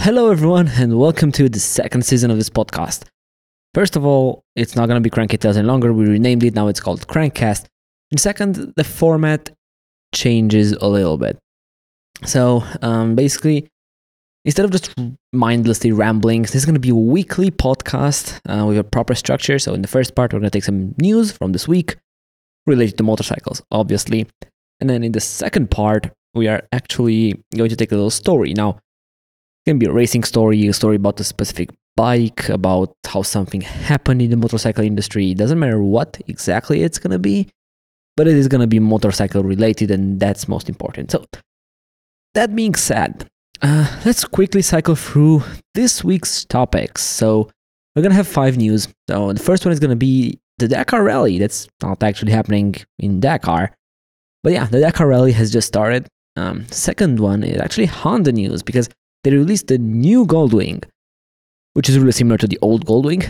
Hello, everyone, and welcome to the second season of this podcast. First of all, it's not going to be Cranky Tales any longer. We renamed it. Now it's called Crankcast. And second, the format changes a little bit. So basically, instead of just mindlessly rambling, this is going to be a weekly podcast with a proper structure. So in the first part, we're going to take some news from this week related to motorcycles, obviously. And then in the second part, we are actually going to take a little story. Now, it can be a racing story, a story about a specific bike, about how something happened in the motorcycle industry. It doesn't matter what exactly it's going to be, but it is going to be motorcycle related, and that's most important. So, that being said, let's quickly cycle through this week's topics. So, we're going to have 5 news. So, the first one is going to be the Dakar Rally. That's not actually happening in Dakar. But yeah, the Dakar Rally has just started. Second one is actually Honda news, because they released the new Goldwing, which is really similar to the old Goldwing.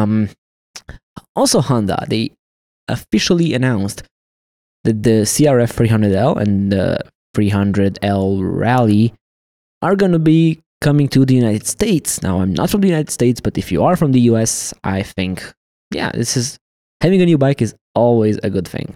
Also, Honda, they officially announced that the CRF 300L and the 300L Rally are going to be coming to the United States. Now, I'm not from the United States, but if you are from the US, I think, having a new bike is always a good thing.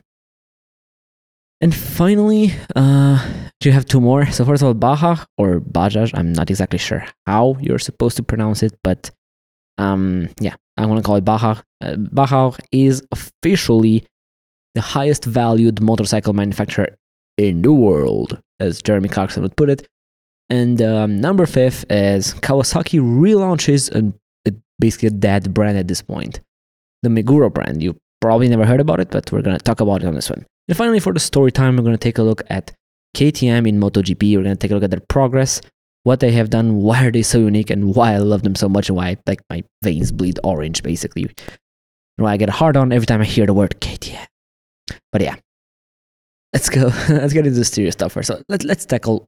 And finally, you have 2 more. So first of all, Baja or Bajaj. I'm not exactly sure how you're supposed to pronounce it, but I'm going to call it Baja. Baja is officially the highest valued motorcycle manufacturer in the world, as Jeremy Clarkson would put it. And number 5 is Kawasaki relaunches basically a dead brand at this point. The Meguro brand. You probably never heard about it, but we're going to talk about it on this one. And finally, for the story time, we're going to take a look at KTM in MotoGP. We're going to take a look at their progress, what they have done, why are they so unique, and why I love them so much, and why my veins bleed orange, basically. And why I get hard on every time I hear the word KTM. But yeah, let's go. Let's get into the serious stuff first. So let's tackle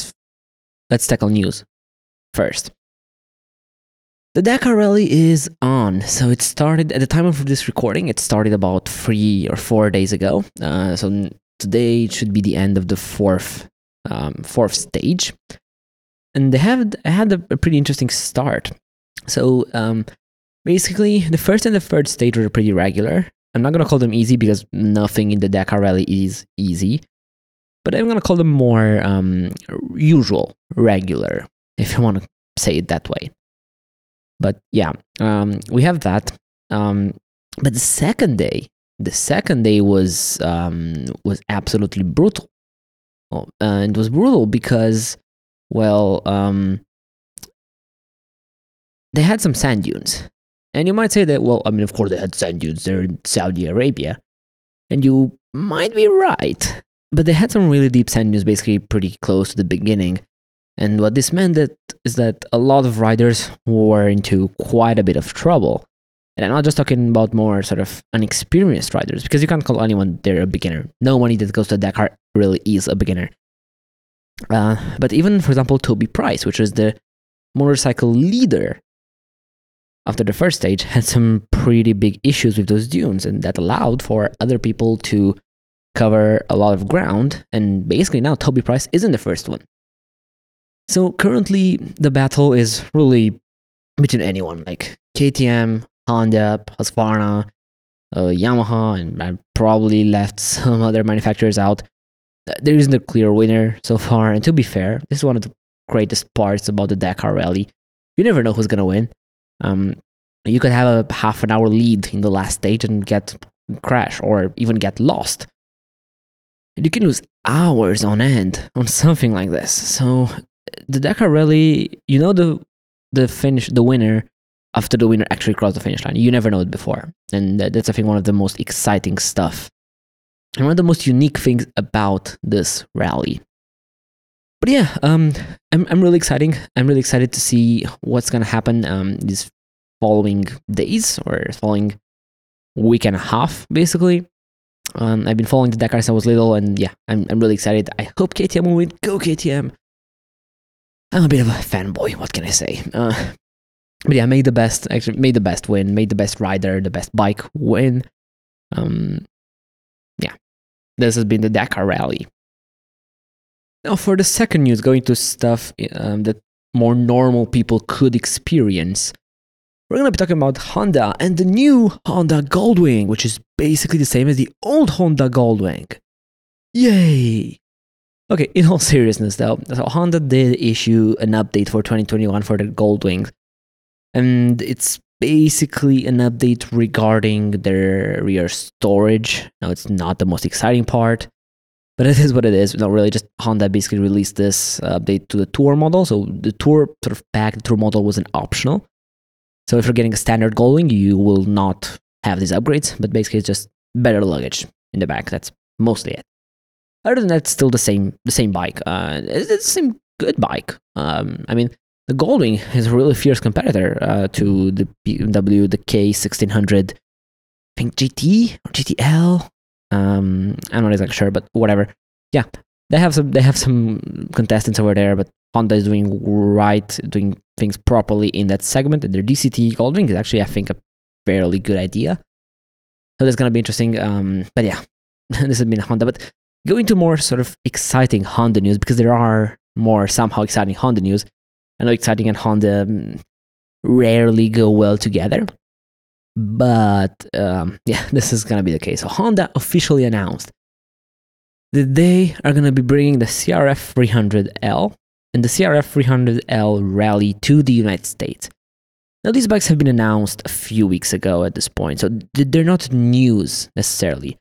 news first. The Dakar Rally is on. So it started, at the time of this recording, it started about 3 or 4 days ago. So today should be the end of the fourth stage. And they had a pretty interesting start. So basically, the first and the third stage were pretty regular. I'm not going to call them easy because nothing in the Dakar Rally is easy. But I'm going to call them more usual, regular, if you want to say it that way. But yeah, we have that. But the second day was absolutely brutal. It was brutal because, they had some sand dunes. And you might say that, of course they had sand dunes. They're in Saudi Arabia. And you might be right. But they had some really deep sand dunes, basically pretty close to the beginning. And what this meant is that a lot of riders were into quite a bit of trouble. And I'm not just talking about more sort of unexperienced riders, because you can't call anyone there a beginner. Nobody that goes to Dakar really is a beginner. But even, for example, Toby Price, which was the motorcycle leader after the first stage, had some pretty big issues with those dunes, and that allowed for other people to cover a lot of ground. And basically now Toby Price isn't the first one. So currently, the battle is really between anyone, like KTM, Honda, Husqvarna, Yamaha, and I probably left some other manufacturers out. There isn't a clear winner so far, and to be fair, this is one of the greatest parts about the Dakar Rally. You never know who's going to win. You could have a half an hour lead in the last stage and crash or even get lost. And you can lose hours on end on something like this. So the Dakar Rally, the winner after the winner actually crossed the finish line. You never know it before. And that's, I think, one of the most exciting stuff. And one of the most unique things about this rally. But yeah, I'm really excited. I'm really excited to see what's going to happen these following days, or following week and a half, basically. I've been following the Dakar since I was little, and yeah, I'm really excited. I hope KTM will win. Go KTM! I'm a bit of a fanboy, what can I say? But yeah, made the best win, made the best rider, the best bike win. Yeah, this has been the Dakar Rally. Now for the second news, going to stuff that more normal people could experience. We're going to be talking about Honda and the new Honda Goldwing, which is basically the same as the old Honda Goldwing. Yay! Okay, in all seriousness though, so Honda did issue an update for 2021 for the Goldwing, and it's basically an update regarding their rear storage. Now, it's not the most exciting part, but it is what it is. Not really, just Honda basically released this update to the Tour model. So the Tour sort of pack, the Tour model wasn't optional. So if you're getting a standard Goldwing, you will not have these upgrades, but basically it's just better luggage in the back. That's mostly it. Other than that, it's still the same bike. It's the same good bike. I mean, the Goldwing is a really fierce competitor to the BMW, the K1600, I think GT or GTL. I'm not exactly sure, but whatever. Yeah, they have some contestants over there, but Honda is doing things properly in that segment, and their DCT Goldwing is actually, I think, a fairly good idea. So that's gonna be interesting. But yeah, this has been Honda. But going to more sort of exciting Honda news, because there are more somehow exciting Honda news. I know exciting and Honda rarely go well together, but yeah, this is gonna be the case. So Honda officially announced that they are gonna be bringing the CRF 300L and the CRF 300L Rally to the United States. Now, these bikes have been announced a few weeks ago at this point, so they're not news necessarily.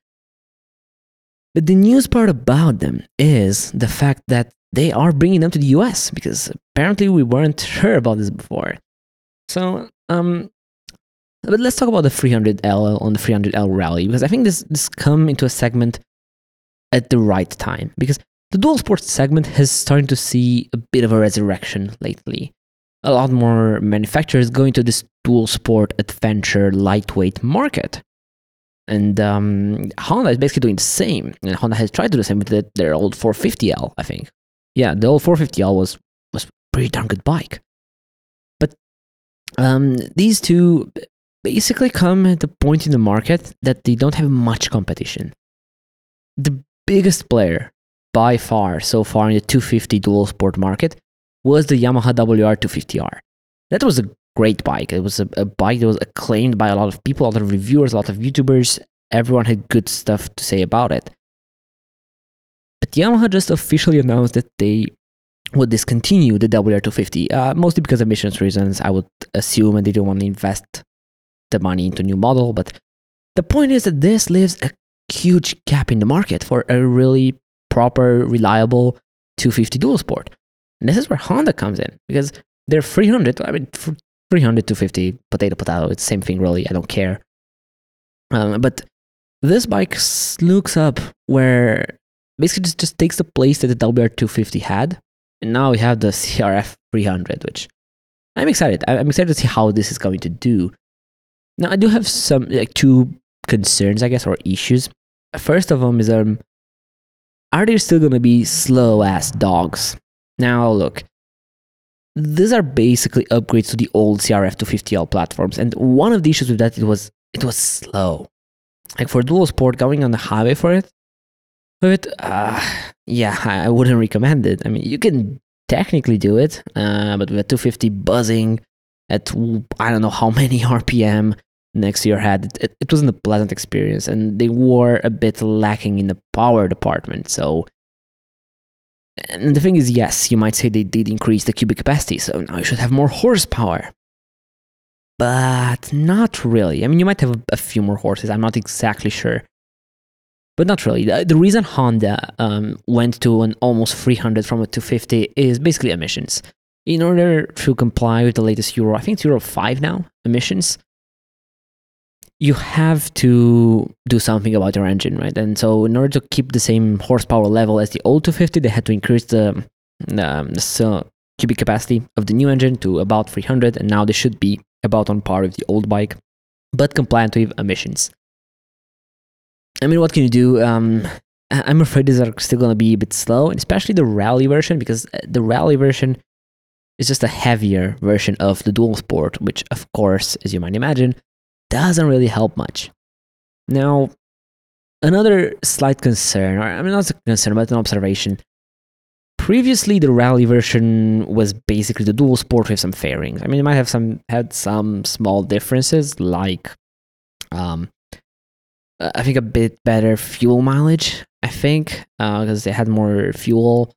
But the news part about them is the fact that they are bringing them to the US, because apparently we weren't sure about this before. So, but let's talk about the 300L on the 300L Rally, because I think this come into a segment at the right time, because the dual sports segment has started to see a bit of a resurrection lately. A lot more manufacturers going to this dual sport adventure lightweight market. And Honda is basically doing the same. And Honda has tried to do the same with their old 450L, I think. Yeah, the old 450L was a pretty darn good bike. But these two basically come at the point in the market that they don't have much competition. The biggest player by far so far in the 250 dual sport market was the Yamaha WR250R. That was a great bike. It was a bike that was acclaimed by a lot of people, a lot of reviewers, a lot of YouTubers. Everyone had good stuff to say about it. But Yamaha just officially announced that they would discontinue the WR250, mostly because of emissions reasons, I would assume, and they don't want to invest the money into a new model. But the point is that this leaves a huge gap in the market for a really proper, reliable 250 dual sport. And this is where Honda comes in, because they're 300, 250, potato, it's the same thing really, I don't care. But this bike looks up where basically just takes the place that the WR250 had, and now we have the CRF 300, which I'm excited. I'm excited to see how this is going to do. Now, I do have some two concerns, I guess, or issues. First of them is, are they still going to be slow-ass dogs? Now, look, these are basically upgrades to the old CRF 250L platforms, and one of the issues with that, it was slow. Like for dual sport, going on the highway for it, yeah, I wouldn't recommend it. I mean, you can technically do it, but with a 250 buzzing at I don't know how many RPM next to your head, it wasn't a pleasant experience, and they were a bit lacking in the power department. So, and the thing is, yes, you might say they did increase the cubic capacity, so now you should have more horsepower. But not really. I mean, you might have a few more horses, I'm not exactly sure. But not really. The reason Honda went to an almost 300 from a 250 is basically emissions. In order to comply with the latest Euro, I think it's Euro 5 now, emissions, you have to do something about your engine, right? And so in order to keep the same horsepower level as the old 250, they had to increase the cubic capacity of the new engine to about 300, and now they should be about on par with the old bike, but compliant with emissions. I mean, what can you do? I'm afraid these are still going to be a bit slow, and especially the rally version, because the rally version is just a heavier version of the dual sport, which, of course, as you might imagine, doesn't really help much. Now, another slight concern, or I mean, not a concern, but an observation. Previously, the rally version was basically the dual sport with some fairings. I mean, it might have had some small differences, like I think a bit better fuel mileage. I think because they had more fuel.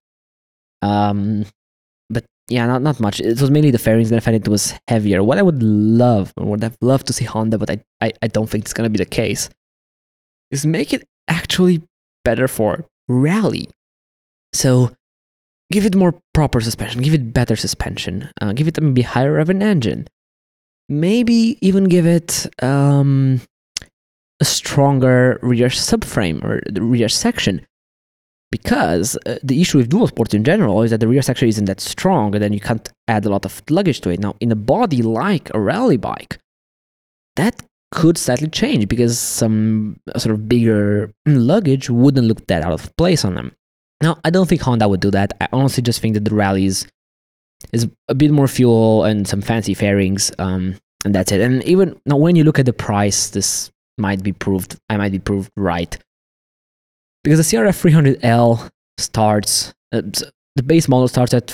But yeah, not much. It was mainly the fairings that I found it was heavier. What I would have loved to see Honda, but I don't think it's gonna be the case, is make it actually better for rally. So give it more proper suspension, give it better suspension, give it maybe higher of an engine. Maybe even give it a stronger rear subframe or the rear section. Because the issue with dual sports in general is that the rear section isn't that strong, and then you can't add a lot of luggage to it. Now, in a body like a rally bike, that could slightly change because some sort of bigger luggage wouldn't look that out of place on them. Now, I don't think Honda would do that. I honestly just think that the rally is a bit more fuel and some fancy fairings, and that's it. And even now, when you look at the price, I might be proved right. Because the CRF 300L starts, the base model starts at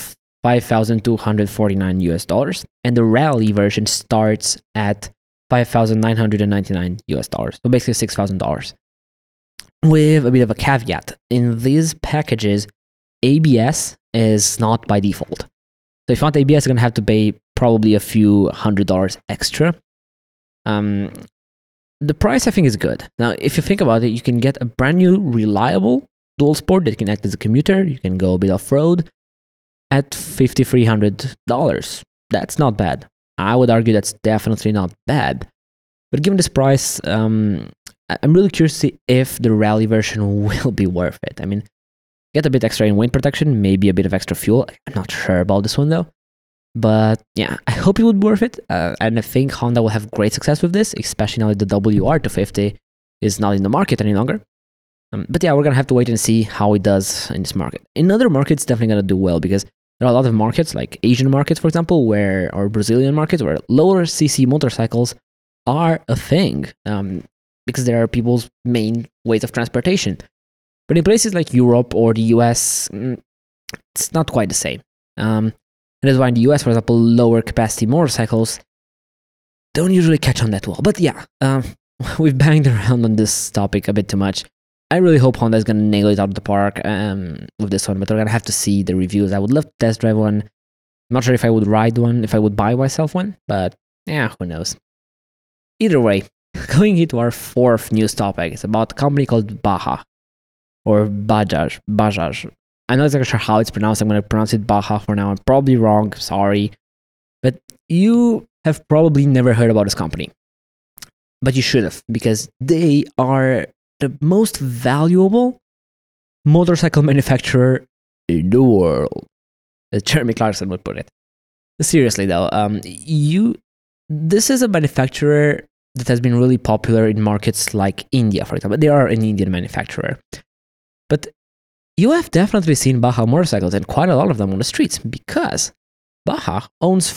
$5,249, and the rally version starts at $5,999. So basically $6,000. With a bit of a caveat, in these packages, ABS is not by default. So if you want ABS, you're going to have to pay probably a few $100 extra. The price, I think, is good. Now, if you think about it, you can get a brand new, reliable dual sport that can act as a commuter. You can go a bit off-road at $5,300. That's not bad. I would argue that's definitely not bad. But given this price, I'm really curious to see if the rally version will be worth it. I mean, get a bit extra in wind protection, maybe a bit of extra fuel. I'm not sure about this one, though. But yeah, I hope it would be worth it. And I think Honda will have great success with this, especially now that the WR250 is not in the market any longer. But yeah, we're going to have to wait and see how it does in this market. In other markets, definitely going to do well because there are a lot of markets, like Asian markets, for example, or Brazilian markets, where lower CC motorcycles are a thing because they are people's main ways of transportation. But in places like Europe or the US, it's not quite the same. And that's why in the US, for example, lower capacity motorcycles don't usually catch on that well. But yeah, we've banged around on this topic a bit too much. I really hope Honda is going to nail it out of the park with this one, but we're going to have to see the reviews. I would love to test drive one. I'm not sure if I would ride one, if I would buy myself one, but yeah, who knows. Either way, going into our fourth news topic, it's about a company called Baja, or Bajaj. I'm not exactly sure how it's pronounced. I'm going to pronounce it Baja for now. I'm probably wrong, sorry. But you have probably never heard about this company. But you should have, because they are the most valuable motorcycle manufacturer in the world, as Jeremy Clarkson would put it. Seriously though, this is a manufacturer that has been really popular in markets like India, for example. They are an Indian manufacturer. But you have definitely seen Baja motorcycles, and quite a lot of them on the streets, because Baja owns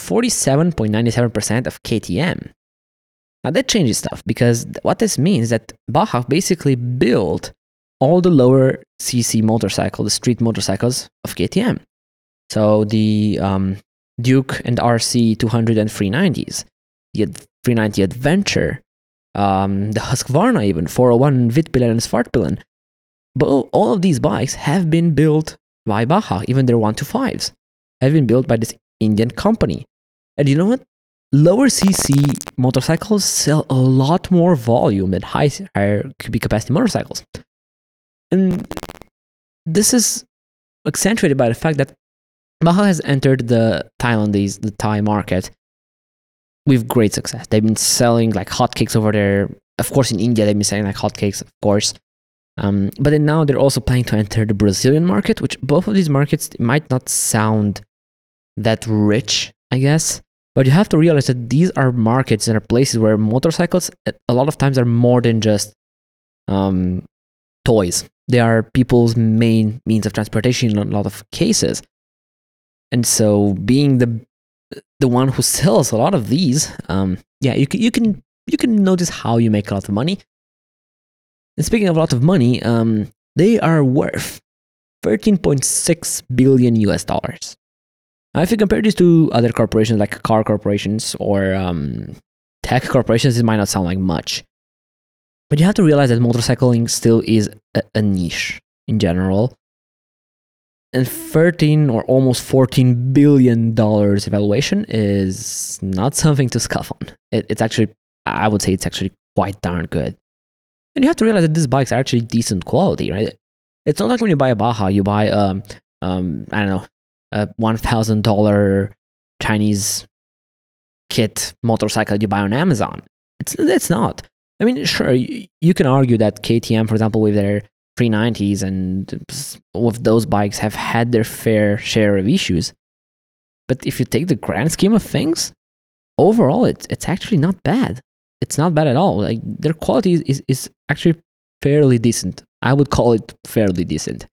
47.97% of KTM. Now that changes stuff, because what this means is that Baja basically built all the lower CC motorcycles, the street motorcycles of KTM. So the Duke and RC 200 and 390s, the 390 Adventure, the Husqvarna even, 401 Vitpilen and Svartpilen. But all of these bikes have been built by Baja, even their 125s have been built by this Indian company. And you know what? Lower CC motorcycles sell a lot more volume than higher cubic capacity motorcycles. And this is accentuated by the fact that Baja has entered the Thai market with great success. They've been selling like hotcakes over there. Of course, in India, they've been selling like hotcakes, of course. But then now they're also planning to enter the Brazilian market, which both of these markets might not sound that rich, I guess. But you have to realize that these are markets and are places where motorcycles a lot of times are more than just toys. They are people's main means of transportation in a lot of cases. And so being the one who sells a lot of these, you can notice how you make a lot of money. And speaking of a lot of money, they are worth $13.6 billion US dollars. Now, if you compare this to other corporations like car corporations or tech corporations, it might not sound like much. But you have to realize that motorcycling still is a niche in general. And 13 or almost $14 billion evaluation is not something to scoff on. It's actually, I would say it's actually quite darn good. And you have to realize that these bikes are actually decent quality, right? It's not like when you buy a Baja, you buy I don't know, a $1,000 Chinese kit motorcycle you buy on Amazon. It's not. I mean, sure, you can argue that KTM, for example, with their 390s and with those bikes have had their fair share of issues. But if you take the grand scheme of things, overall, it's actually not bad. It's not bad at all. Like their quality is actually fairly decent. I would call it fairly decent.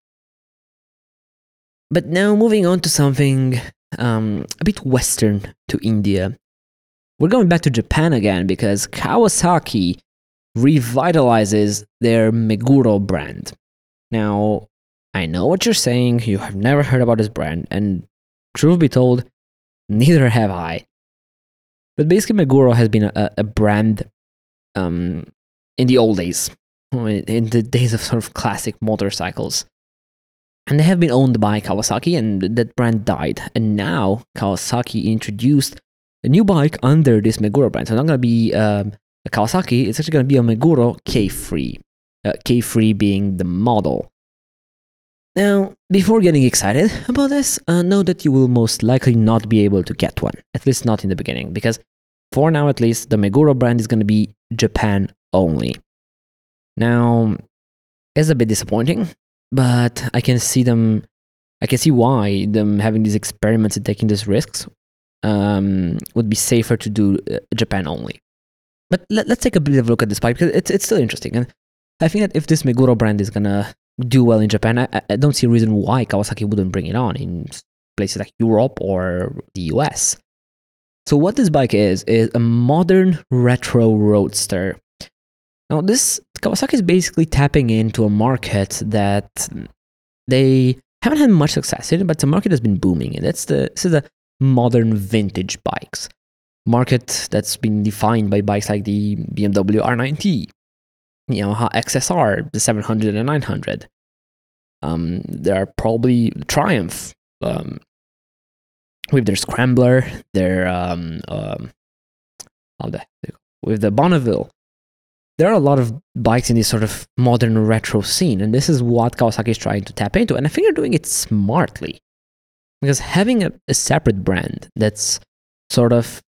But now moving on to something a bit Western, to India. We're going back to Japan again because Kawasaki revitalizes their Meguro brand. Now, I know what you're saying. You have never heard about this brand, and truth be told, neither have I. But basically, Meguro has been a brand in the old days, in the days of sort of classic motorcycles. And they have been owned by Kawasaki, and that brand died. And now Kawasaki introduced a new bike under this Meguro brand. So it's not going to be a Kawasaki, it's actually going to be a Meguro K3. K3 being the model. Now, before getting excited about this, know that you will most likely not be able to get one, at least not in the beginning, because for now at least, the Meguro brand is going to be Japan only. Now, it's a bit disappointing, but I can see why them having these experiments and taking these risks would be safer to do Japan only. But let's take a bit of a look at this bike because it's still interesting. And I think that if this Meguro brand is going to do well in Japan, I don't see a reason why Kawasaki wouldn't bring it on in places like Europe or the US. So what this bike is a modern retro roadster. Now this Kawasaki is basically tapping into a market that they haven't had much success in, but it's a market that's been booming. And this is the modern vintage bikes. Market that's been defined by bikes like the BMW R9T, Yamaha XSR, the 700 and 900. There are probably Triumph with their Scrambler, with the Bonneville. There are a lot of bikes in this sort of modern retro scene, and this is what Kawasaki is trying to tap into. And I think they're doing it smartly, because having a separate brand that's sort of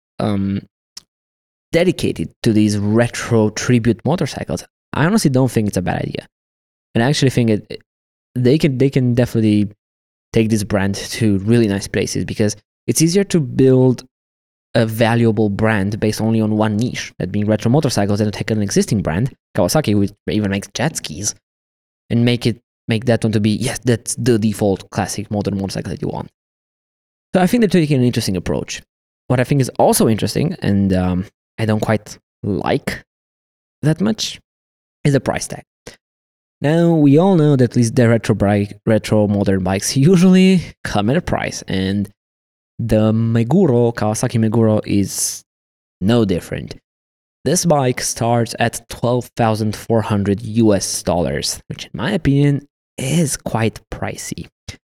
dedicated to these retro tribute motorcycles, I honestly don't think it's a bad idea. And I actually think they can definitely take this brand to really nice places, because it's easier to build a valuable brand based only on one niche, that being retro motorcycles, than to take an existing brand, Kawasaki, which even makes jet skis, and make that one to be, yes, that's the default classic modern motorcycle that you want. So I think they're taking an interesting approach. What I think is also interesting, and I don't quite like that much, is the price tag. Now, we all know that at least the retro modern bikes usually come at a price, and the Kawasaki Meguro is no different. This bike starts at $12,400 US, which in my opinion is quite pricey.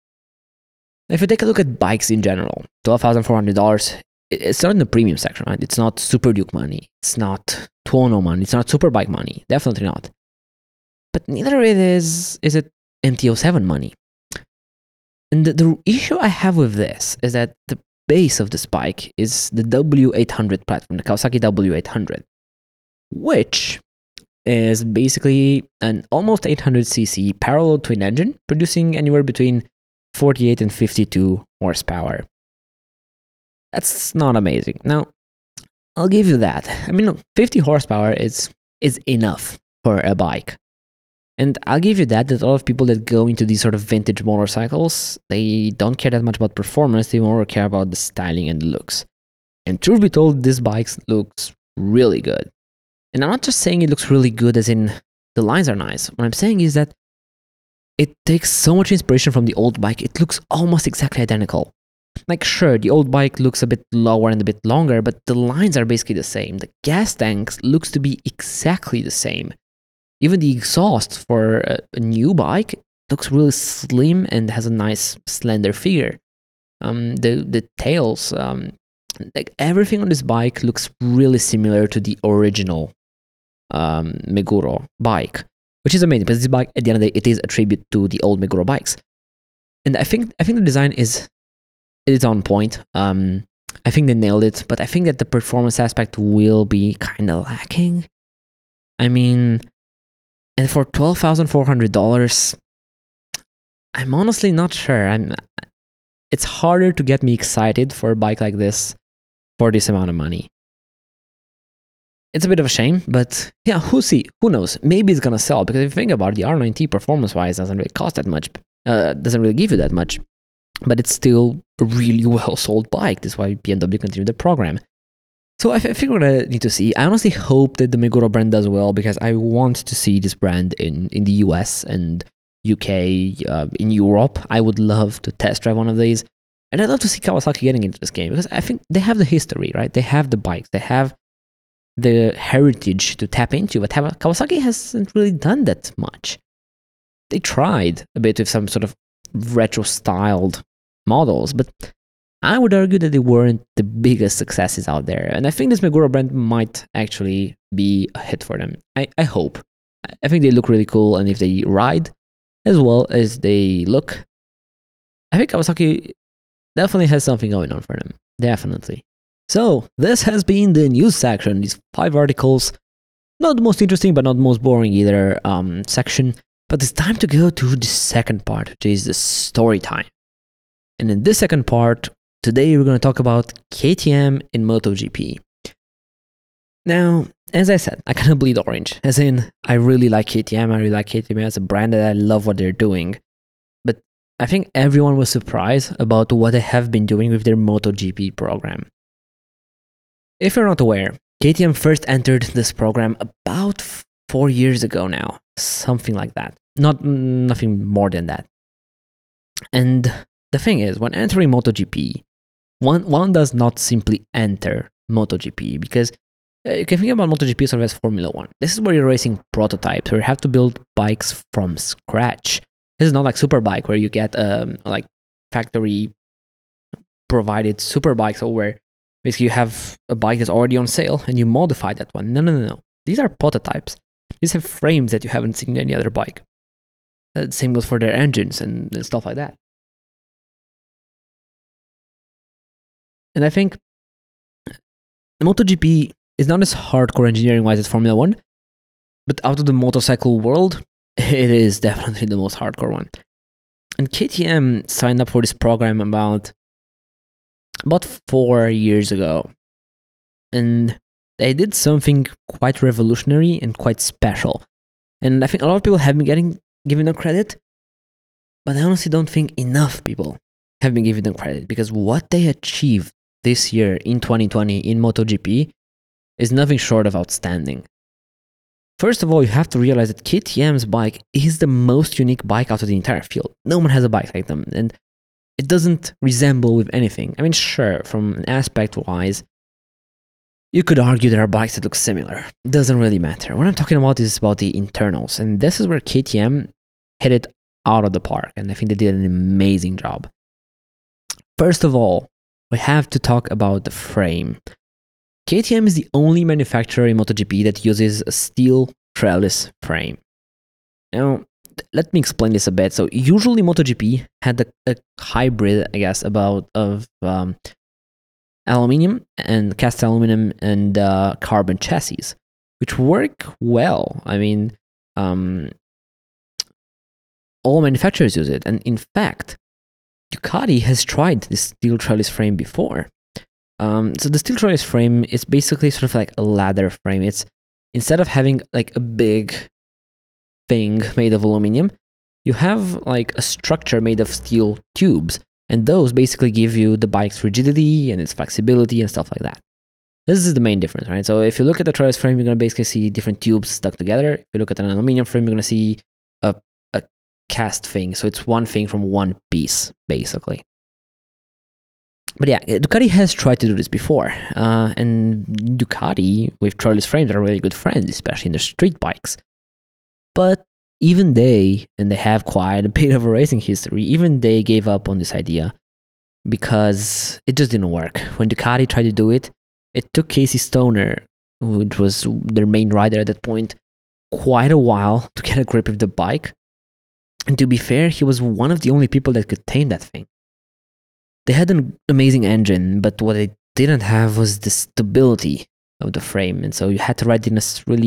If you take a look at bikes in general, $12,400, it's not in the premium section, right? It's not Super Duke money. It's not Tuono money. It's not Superbike money. Definitely not. But neither is it MT-07 money. And the issue I have with this is that the base of this bike is the W800 platform, the Kawasaki W800, which is basically an almost 800cc parallel twin engine, producing anywhere between 48 and 52 horsepower. That's not amazing. Now, I'll give you that. I mean, look, 50 horsepower is enough for a bike. And I'll give you that a lot of people that go into these sort of vintage motorcycles, they don't care that much about performance, they more care about the styling and the looks. And truth be told, this bike looks really good. And I'm not just saying it looks really good as in the lines are nice. What I'm saying is that it takes so much inspiration from the old bike. It looks almost exactly identical. Like, sure, the old bike looks a bit lower and a bit longer, but the lines are basically the same. The gas tanks looks to be exactly the same. Even the exhaust for a new bike looks really slim and has a nice slender figure. The tails, like everything on this bike looks really similar to the original Meguro bike, which is amazing because this bike, at the end of the day, it is a tribute to the old Meguro bikes. And I think the design is on point. I think they nailed it, but I think that the performance aspect will be kind of lacking. I mean, and for $12,400, I'm honestly not sure. It's harder to get me excited for a bike like this for this amount of money. It's a bit of a shame, but yeah, who knows? Maybe it's gonna sell, because if you think about it, the R9T performance-wise doesn't really cost that much. Doesn't really give you that much, but it's still a really well-sold bike. That's why BMW continued the program. So I think we're gonna need to see. I honestly hope that the Meguro brand does well, because I want to see this brand in the US and UK, in Europe. I would love to test drive one of these. And I'd love to see Kawasaki getting into this game, because I think they have the history, right? They have the bikes, they have the heritage to tap into, but Kawasaki hasn't really done that much. They tried a bit with some sort of retro-styled models, but I would argue that they weren't the biggest successes out there. And I think this Meguro brand might actually be a hit for them. I hope. I think they look really cool, and if they ride as well as they look, I think Kawasaki definitely has something going on for them. Definitely. So, this has been the news section. These 5 articles. Not the most interesting, but not the most boring either section. But it's time to go to the second part, which is the story time. And in this second part, today we're going to talk about KTM in MotoGP. Now, as I said, I kind of bleed orange. As in, I really like KTM. I really like KTM as a brand, and I love what they're doing. But I think everyone was surprised about what they have been doing with their MotoGP program. If you're not aware, KTM first entered this program about 4 years ago now. Something like that. Nothing more than that. And the thing is, when entering MotoGP, one does not simply enter MotoGP, because you can think about MotoGP sort of as Formula One. This is where you're racing prototypes, where you have to build bikes from scratch. This is not like Superbike, where you get like factory provided Superbikes, or where basically you have a bike that's already on sale and you modify that one. No. These are prototypes. These have frames that you haven't seen in any other bike. The same goes for their engines and stuff like that. And I think MotoGP is not as hardcore engineering-wise as Formula One, but out of the motorcycle world, it is definitely the most hardcore one. And KTM signed up for this program about 4 years ago. And they did something quite revolutionary and quite special. And I think a lot of people have been given them credit, but I honestly don't think enough people have been giving them credit, because what they achieved this year in 2020 in MotoGP is nothing short of outstanding. First of all, you have to realize that KTM's bike is the most unique bike out of the entire field. No one has a bike like them, and it doesn't resemble with anything. I mean, sure, from an aspect-wise, you could argue there are bikes that look similar. It doesn't really matter. What I'm talking about is about the internals, and this is where KTM hit it out of the park, and I think they did an amazing job. First of all, we have to talk about the frame. KTM is the only manufacturer in MotoGP that uses a steel trellis frame. Now, let me explain this a bit. So usually MotoGP had a hybrid, I guess, of aluminum and cast aluminum and carbon chassis, which work well. I mean, all manufacturers use it. And in fact, Ducati has tried this steel trellis frame before. So the steel trellis frame is basically sort of like a ladder frame. It's, instead of having like a big thing made of aluminum, you have like a structure made of steel tubes, and those basically give you the bike's rigidity and its flexibility and stuff like that. This is the main difference, right? So if you look at the trellis frame, you're going to basically see different tubes stuck together. If you look at an aluminum frame, you're going to see a cast thing. So it's one thing from one piece, basically. But yeah, Ducati has tried to do this before. And Ducati with Trellis frames are really good friends, especially in the street bikes. But even they, and they have quite a bit of a racing history, even they gave up on this idea because it just didn't work. When Ducati tried to do it, it took Casey Stoner, which was their main rider at that point, quite a while to get a grip of the bike. And to be fair, he was one of the only people that could tame that thing. They had an amazing engine, but what they didn't have was the stability of the frame. And so you had to ride in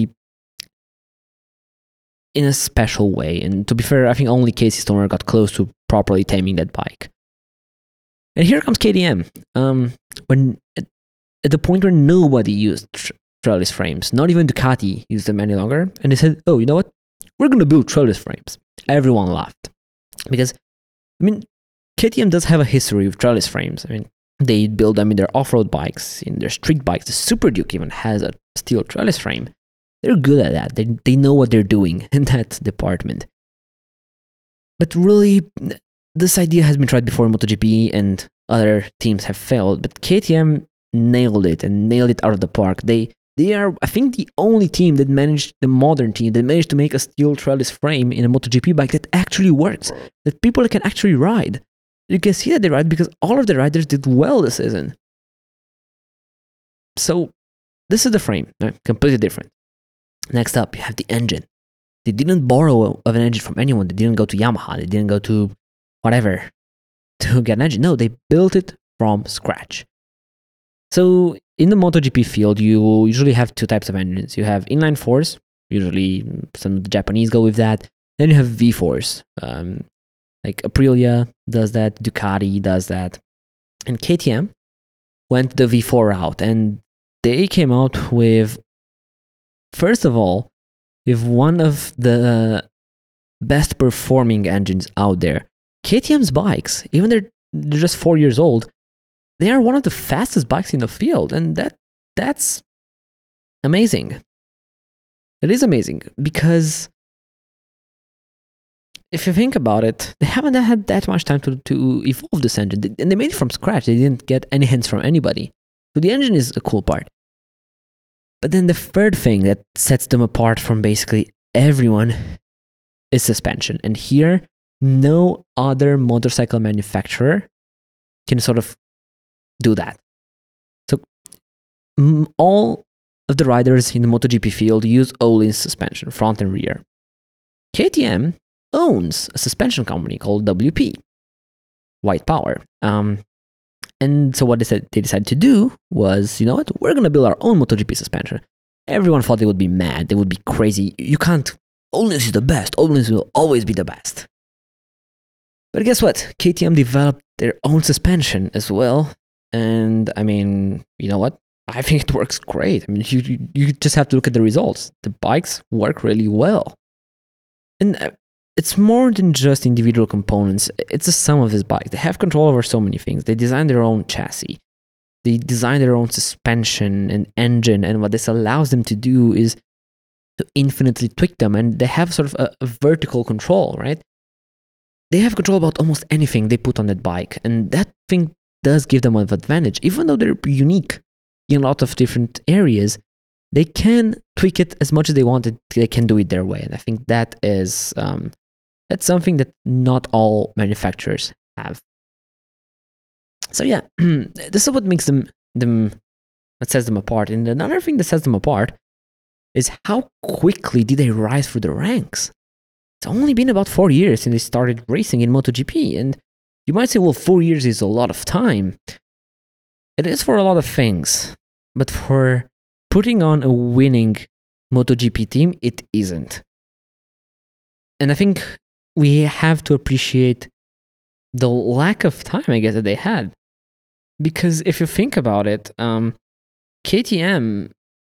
a special way. And to be fair, I think only Casey Stoner got close to properly taming that bike. And here comes KTM. When at the point where nobody used trellis frames, not even Ducati used them any longer, and they said, "Oh, you know what? We're going to build trellis frames." Everyone laughed because, KTM does have a history with trellis frames. They build them in their off-road bikes, in their street bikes. The Super Duke even has a steel trellis frame. They're good at that. They know what they're doing in that department. But really, this idea has been tried before in MotoGP, and other teams have failed. But KTM nailed it out of the park. They are, I think, the only team that managed, the modern team, that managed to make a steel trellis frame in a MotoGP bike that actually works, that people can actually ride. You can see that they ride because all of the riders did well this season. So this is the frame, right? Completely different. Next up, you have the engine. They didn't borrow of an engine from anyone. They didn't go to Yamaha. They didn't go to whatever to get an engine. No, they built it from scratch. So in the MotoGP field, you usually have two types of engines. You have inline fours. Usually some of the Japanese go with that. Then you have V4s. Like Aprilia does that, Ducati does that. And KTM went the V4 route, and they came out with, first of all, with one of the best performing engines out there. KTM's bikes, even they're just 4 years old, they are one of the fastest bikes in the field, and that's amazing. It is amazing because if you think about it, they haven't had that much time to evolve this engine. And they made it from scratch. They didn't get any hints from anybody. So the engine is a cool part. But then the third thing that sets them apart from basically everyone is suspension. And here, no other motorcycle manufacturer can sort of do that. So all of the riders in the MotoGP field use Öhlins suspension, front and rear. KTM owns a suspension company called WP, White Power. And so what they decided to do was, you know what, we're going to build our own MotoGP suspension. Everyone thought they would be mad. They would be crazy. You can't, Öhlins is the best. Öhlins will always be the best. But guess what? KTM developed their own suspension as well. And you know what? I think it works great. You just have to look at the results. The bikes work really well. And it's more than just individual components. It's a sum of this bike. They have control over so many things. They design their own chassis. They design their own suspension and engine. And what this allows them to do is to infinitely tweak them. And they have sort of a vertical control, right? They have control about almost anything they put on that bike. And that thing does give them an advantage. Even though they're unique in a lot of different areas, they can tweak it as much as they want. They can do it their way. And I think that is... that's something that not all manufacturers have. So yeah, this is what makes them that sets them apart. And another thing that sets them apart is how quickly did they rise through the ranks. It's only been about 4 years since they started racing in MotoGP. And you might say, well, 4 years is a lot of time. It is for a lot of things. But for putting on a winning MotoGP team, it isn't. And I think we have to appreciate the lack of time, I guess, that they had. Because if you think about it, KTM,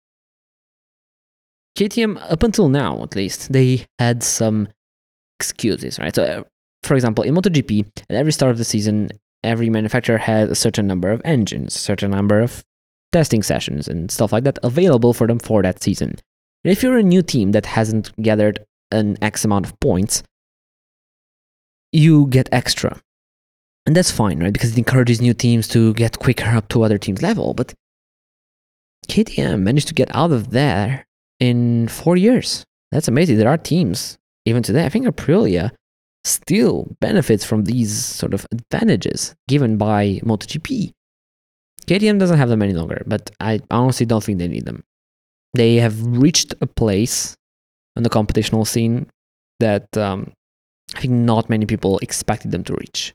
up until now, at least, they had some excuses, right? So, for example, in MotoGP, at every start of the season, every manufacturer had a certain number of engines, a certain number of testing sessions and stuff like that available for them for that season. And if you're a new team that hasn't gathered an X amount of points, you get extra. And that's fine, right? Because it encourages new teams to get quicker up to other teams' level. But KTM managed to get out of there in 4 years. That's amazing. There are teams, even today, I think Aprilia still benefits from these sort of advantages given by MotoGP. KTM doesn't have them any longer, but I honestly don't think they need them. They have reached a place on the competitional scene that I think not many people expected them to reach.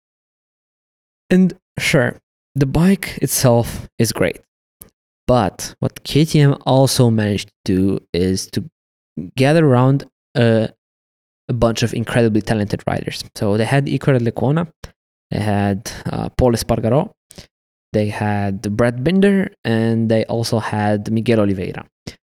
And sure, the bike itself is great. But what KTM also managed to do is to gather around a bunch of incredibly talented riders. So they had Iker Lecuona, they had Pol Espargaró, they had Brad Binder, and they also had Miguel Oliveira.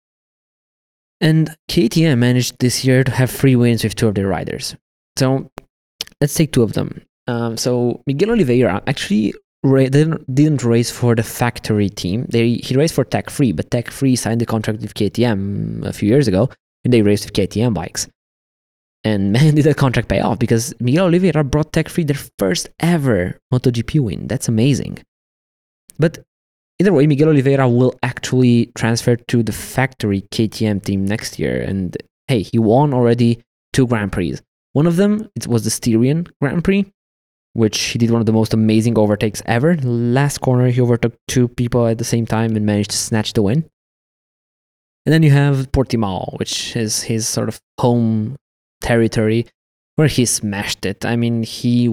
And KTM managed this year to have 3 wins with 2 of their riders. So let's take 2 of them. So Miguel Oliveira actually didn't race for the factory team. He raced for Tech 3, but Tech 3 signed the contract with KTM a few years ago, and they raced with KTM bikes. And man, did that contract pay off, because Miguel Oliveira brought Tech 3 their first ever MotoGP win. That's amazing. But either way, Miguel Oliveira will actually transfer to the factory KTM team next year. And hey, he won already 2 Grand Prix. One of them, it was the Styrian Grand Prix, which he did one of the most amazing overtakes ever. Last corner, he overtook 2 people at the same time and managed to snatch the win. And then you have Portimao, which is his sort of home territory, where he smashed it. I mean, he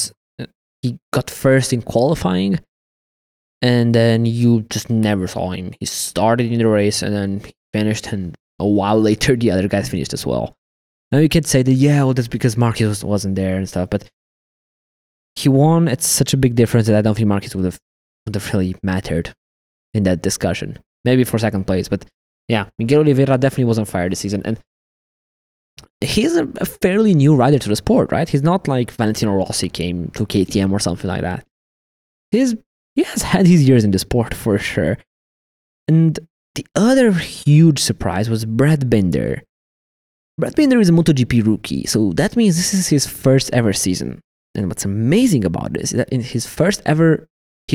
got first in qualifying, and then you just never saw him. He started in the race and then he finished, and a while later the other guys finished as well. Now you could say that, yeah, well, that's because Marquez wasn't there and stuff, but he won at such a big difference that I don't think Marquez would have really mattered in that discussion. Maybe for second place, but yeah, Miguel Oliveira definitely was on fire this season, and he's a fairly new rider to the sport, right? He's not like Valentino Rossi came to KTM or something like that. He has had his years in the sport for sure. And the other huge surprise was Brad Binder. Brad Binder is a MotoGP rookie, so that means this is his first ever season. And what's amazing about this is that in his third ever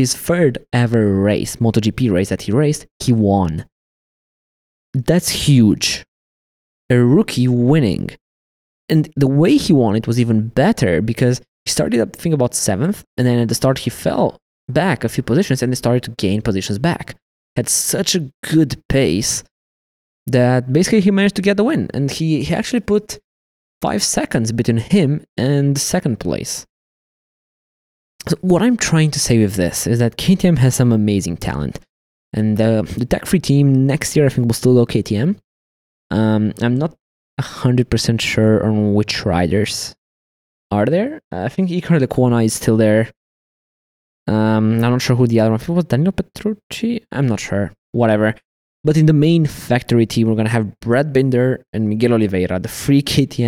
race, MotoGP race that he raced, he won. That's huge. A rookie winning. And the way he won it was even better, because he started up, I think, about 7th, and then at the start he fell back a few positions and he started to gain positions back. Had such a good pace that basically he managed to get the win. And he actually put 5 seconds between him and second place. So what I'm trying to say with this is that KTM has some amazing talent. And the Tech 3 team next year, I think, will still go KTM. I'm not 100% sure on which riders are there. I think Iker Lecuona is still there. I'm not sure who the other one. I think it was Danilo Petrucci. I'm not sure. Whatever. But in the main factory team, we're going to have Brad Binder and Miguel Oliveira. The 2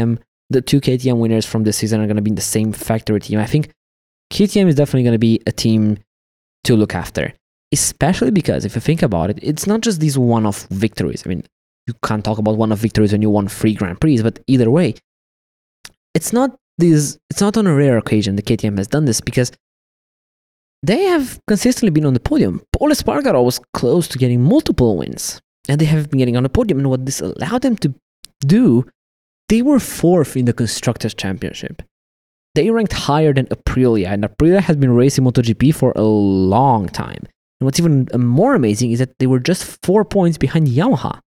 KTM winners from this season are going to be in the same factory team. I think KTM is definitely going to be a team to look after. Especially because if you think about it, it's not just these one-off victories. I mean, you can't talk about one-off victories when you won 3 Grand Prix, but either way, it's not on a rare occasion that KTM has done this, because they have consistently been on the podium. Pol Espargaró was close to getting multiple wins, and they have been getting on the podium. And what this allowed them to do, they were 4th in the Constructors' Championship. They ranked higher than Aprilia, and Aprilia has been racing MotoGP for a long time. And what's even more amazing is that they were just 4 points behind Yamaha.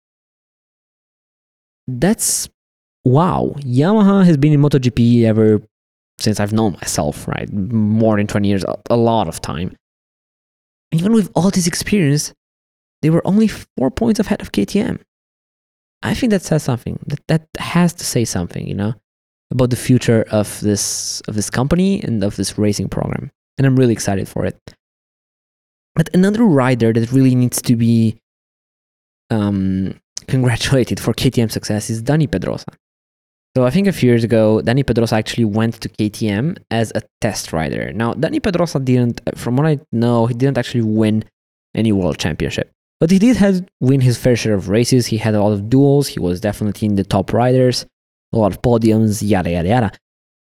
That's wow. Yamaha has been in MotoGP ever since I've known myself, right? More than 20 years, a lot of time. Even with all this experience, they were only 4 points ahead of KTM. I think that says something. That has to say something, about the future of this company and of this racing program. And I'm really excited for it. But another rider that really needs to be congratulated for KTM success is Dani Pedrosa. So I think a few years ago, Dani Pedrosa actually went to KTM as a test rider. Now, Dani Pedrosa from what I know, he didn't actually win any world championship. But he did win his fair share of races. He had a lot of duels. He was definitely in the top riders, a lot of podiums, yada, yada, yada.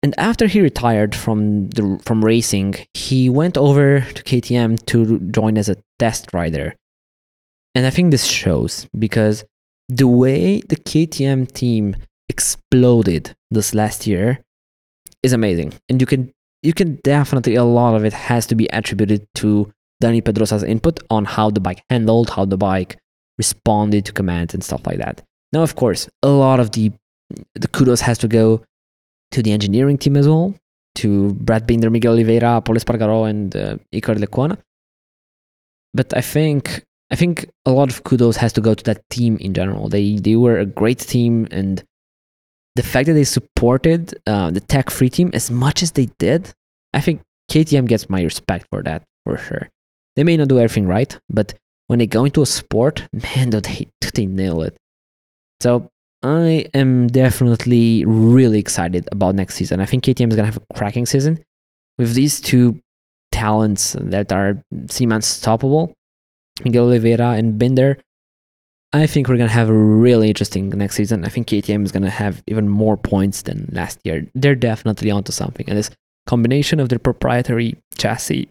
And after he retired from racing, he went over to KTM to join as a test rider. And I think this shows because the way the KTM team exploded this last year is amazing. And you can definitely, a lot of it has to be attributed to Dani Pedrosa's input on how the bike handled, how the bike responded to commands and stuff like that. Now, of course, a lot of the kudos has to go to the engineering team as well, to Brad Binder, Miguel Oliveira, Pol Espargaró, and Iker Lecuona. But I think a lot of kudos has to go to that team in general. They were a great team, and the fact that they supported the tech-free team as much as they did, I think KTM gets my respect for that, for sure. They may not do everything right, but when they go into a sport, man, do they nail it. So I am definitely really excited about next season. I think KTM is going to have a cracking season with these two talents that seem unstoppable, Miguel Oliveira and Binder. I think we're going to have a really interesting next season. I think KTM is going to have even more points than last year. They're definitely onto something. And this combination of their proprietary chassis,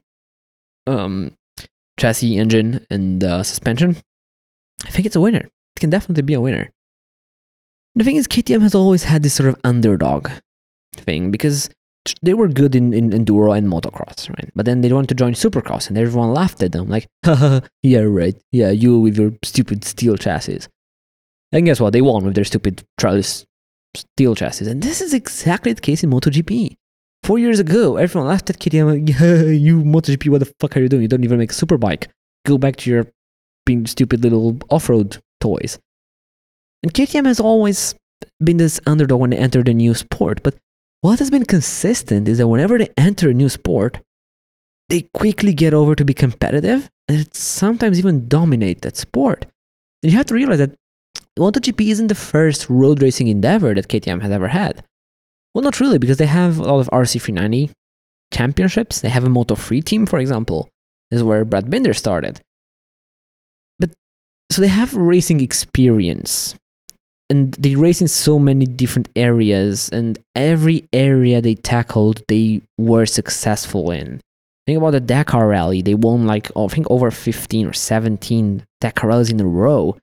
engine, and suspension, I think it's a winner. It can definitely be a winner. The thing is, KTM has always had this sort of underdog thing because they were good in enduro and motocross, right? But then they wanted to join supercross and everyone laughed at them like, haha, yeah, right. Yeah, you with your stupid steel chassis. And guess what? They won with their stupid trellis steel chassis. And this is exactly the case in MotoGP. 4 years ago, everyone laughed at KTM like, yeah, you MotoGP, what the fuck are you doing? You don't even make a superbike. Go back to your being stupid little off-road toys. And KTM has always been this underdog when they entered a new sport. But what has been consistent is that whenever they enter a new sport, they quickly get over to be competitive and sometimes even dominate that sport. And you have to realize that MotoGP isn't the first road racing endeavor that KTM has ever had. Well, not really, because they have a lot of RC390 championships. They have a Moto3 team, for example. This is where Brad Binder started. But so they have racing experience. And they race in so many different areas, and every area they tackled, they were successful in. Think about the Dakar Rally. They won I think over 15 or 17 Dakar rallies in a row.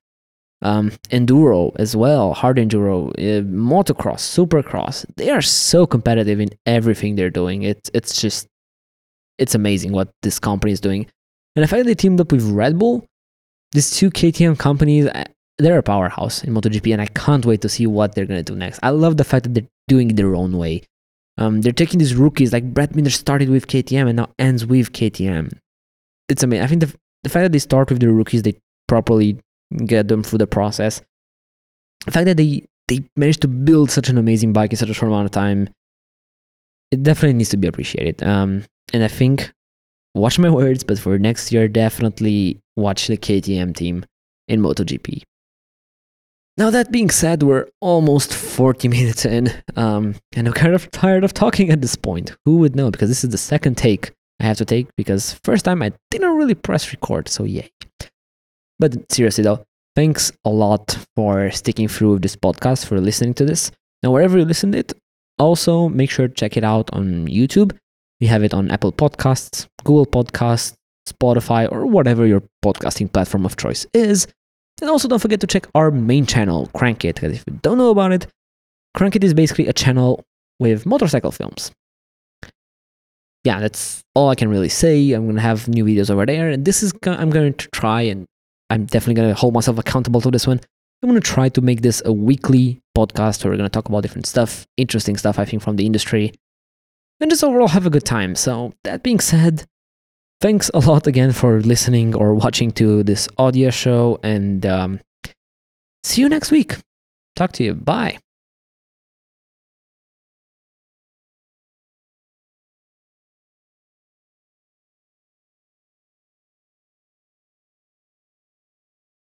Enduro as well, hard enduro, motocross, supercross. They are so competitive in everything they're doing. It's amazing what this company is doing. And the fact that they teamed up with Red Bull, these two KTM companies, they're a powerhouse in MotoGP, and I can't wait to see what they're going to do next. I love the fact that they're doing it their own way. They're taking these rookies, like Brad Binder started with KTM and now ends with KTM. It's amazing. I think the fact that they start with the rookies, they properly get them through the process. The fact that they managed to build such an amazing bike in such a short amount of time, it definitely needs to be appreciated. And I think, watch my words, but for next year, definitely watch the KTM team in MotoGP. Now, that being said, we're almost 40 minutes in, and I'm kind of tired of talking at this point. Who would know? Because this is the second take I have to take, because first time I didn't really press record, so yay. But seriously though, thanks a lot for sticking through with this podcast, for listening to this. Now, wherever you listen to it, also make sure to check it out on YouTube. We have it on Apple Podcasts, Google Podcasts, Spotify, or whatever your podcasting platform of choice is. And also don't forget to check our main channel, Crankit, because if you don't know about it, Crankit is basically a channel with motorcycle films. Yeah, that's all I can really say. I'm going to have new videos over there, and I'm going to try, and I'm definitely going to hold myself accountable to this one. I'm going to try to make this a weekly podcast where we're going to talk about different stuff, interesting stuff, I think, from the industry, and just overall have a good time. So that being said, thanks a lot again for listening or watching to this audio show, and see you next week. Talk to you. Bye.